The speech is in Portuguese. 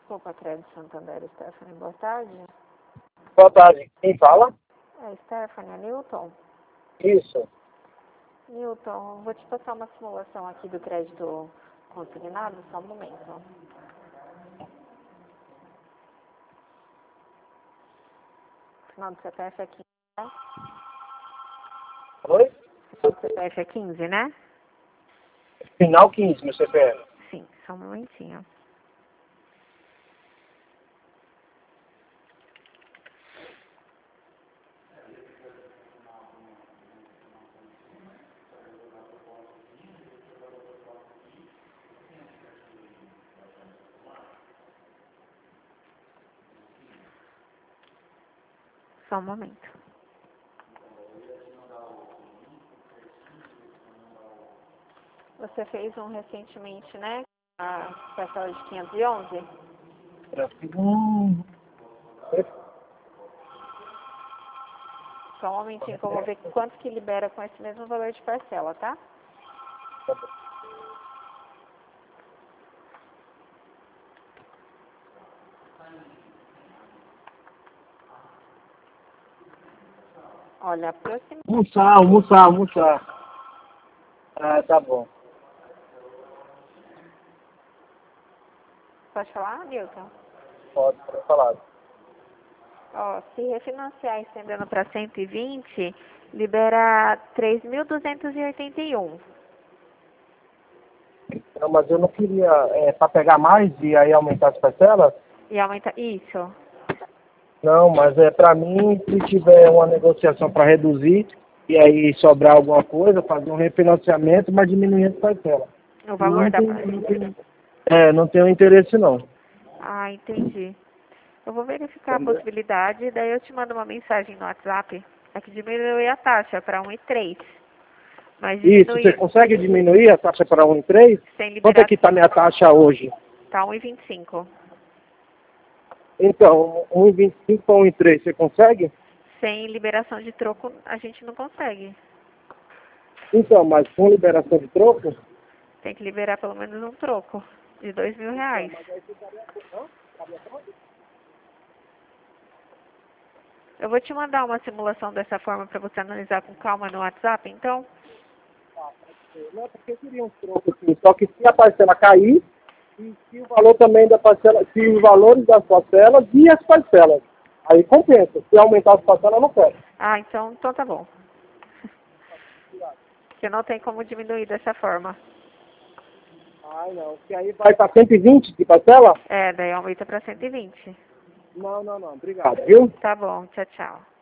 Desculpa, Crédito Santander, Stephanie, boa tarde. Boa tarde. Quem fala? É Stephanie, é Newton. Isso. Newton, vou te passar uma simulação aqui do crédito consignado, só um momento. O final do CPF é 15, né? Oi? O final do CPF é 15, né? Final 15 no CPF. Sim, só um momentinho. Só um momento. Você fez um recentemente, né? A parcela de 511? Só um momentinho que eu vou ver quanto que libera com esse mesmo valor de parcela, tá? Olha, aproximadamente. Almoçar. Ah, tá bom. Pode falar, Nilton? Pode falar. Ó, se refinanciar estendendo para 120, libera 3.281. Não, mas eu não queria, para pegar mais e aí aumentar as parcelas? E aumenta. Isso. Não, mas para mim, se tiver uma negociação para reduzir e aí sobrar alguma coisa, fazer um refinanciamento, mas diminuir as parcelas. O valor da parte. Não tenho interesse não. Ah, entendi. Eu vou verificar a possibilidade, daí eu te mando uma mensagem no WhatsApp. É que diminui a taxa para 1,3. Mas Isso, você diminui consegue diminuir a taxa para 1,3? sem Quanto é liberar. que está minha taxa hoje? Tá 1,25. Então, 1,25 para 1,3, você consegue? Sem liberação de troco, a gente não consegue. Então, mas com liberação de troco? Tem que liberar pelo menos um troco de R$ 2.000. Eu vou te mandar uma simulação dessa forma para você analisar com calma no WhatsApp, então. Não, porque eu queria um troco assim, só que se a parcela cair, e se o valor também da parcela, se os valores das parcelas e as parcelas. Aí compensa. Se aumentar as parcelas, eu não quero. Ah, então tá bom. Porque não tem como diminuir dessa forma. Ai, não. Porque aí vai para 120 de parcela? É, daí aumenta para 120. Não. Obrigado, viu? Tá bom, tchau, tchau.